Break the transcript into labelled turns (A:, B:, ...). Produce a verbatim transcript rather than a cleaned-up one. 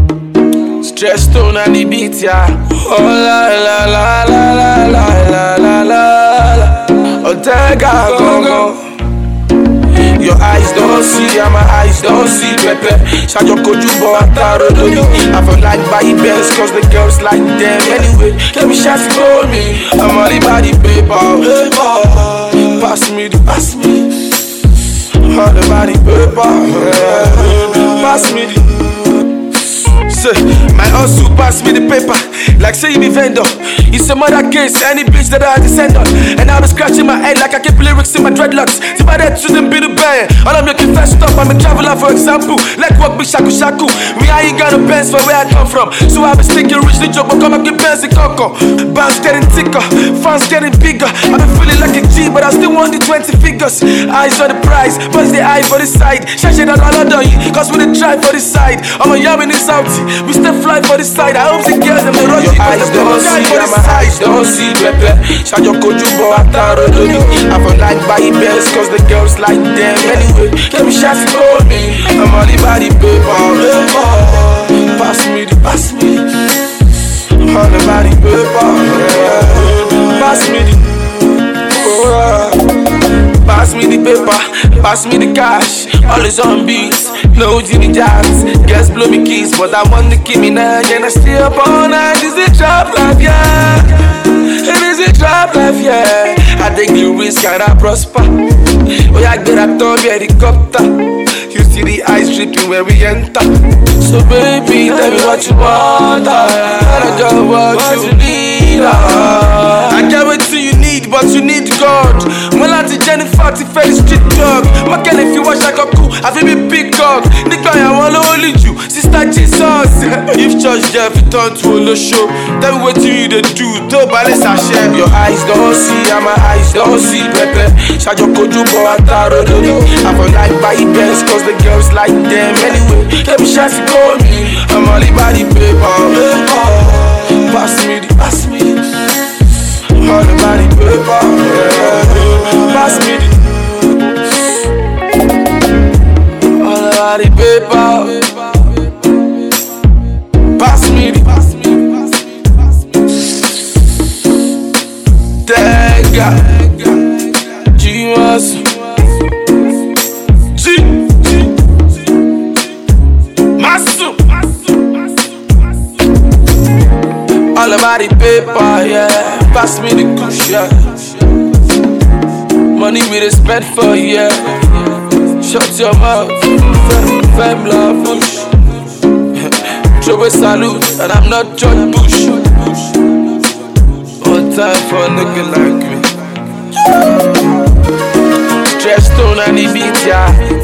A: Stress stone and the beat, yeah. Oh la la la la la la la la la la. Otega gongo. Your eyes don't see, and my eyes don't see, Pepe. Shajo Kojubo Ataro Dodi. I feel like buy best, cause the girls like them anyway. Let me shot for me. I'm all about the paper. Pass me the, pass me. All about the paper. Pass me the. Say, my hustle pass me the paper. Like say you be vendor. It's a murder case, any bitch that I descend on. And I'll be scratching my head like I keep lyrics in my dreadlocks. See my head to them be the band. All I'm making fast stop, I'm a traveler for example. Like walk be shaku shaku. Me I ain't got no pants for where I come from. So I be sticking rich, the joke, but come up get pants and coco. Bounce getting thicker, fans getting bigger. I been feeling like a G, but I still want the twenty figures. Eyes on the prize, buzz the eye for the side. Shash it out all on you, cause we didn't try for the side. I'm a yam in the South, we still fly for the side. I hope the girls and the rush. Your eyes don't see, and my eyes don't see, Pepe. Shajo Kojubo Ataro Dodi. I feel like buy best, cause the girls like them anyway. Let me shot for me. I'm all about the paper. Pass me the, pass me. All about the paper. Pass me the. Pass me the paper, pass me the cash. Always on beats, no Jimmy Jazz. Girls blow me keys, but I want to keep me now. And I stay up all night. This is a trap life, yeah. It is a trap life, yeah. I take the risk and I prosper. Oh, I get a top helicopter. You see the eyes dripping when we enter. So baby, tell me what you want. I got what, what you need. I get what you need, but you need God. Malati Jennifer, the very street dog. My girl, if you watch like a cool, I feel me big dog. Nigga, I wanna only you, sister Jesus. If church Jeff, you turn to a show. Tell me what you do, do balance and share. Your eyes don't see, and my eyes don't see, Pepe. Shajo Kojubo Ataro Dodi. I feel like buy best, cause the girls like them anyway. Let me shot for me. I'm all about the paper. Pass me the, pass me the. All about the paper. Pass me the. All about the paper. Pass me the. Tega G-Mas G Masu. All about the paper, yeah. Pass me the kush, yeah. Money we dey spend for, yeah. Shut your mouth, fem, fem love push. Show a salute, and I'm not George Bush. One time for a nigga like me. Stress stone and the beat, yeah.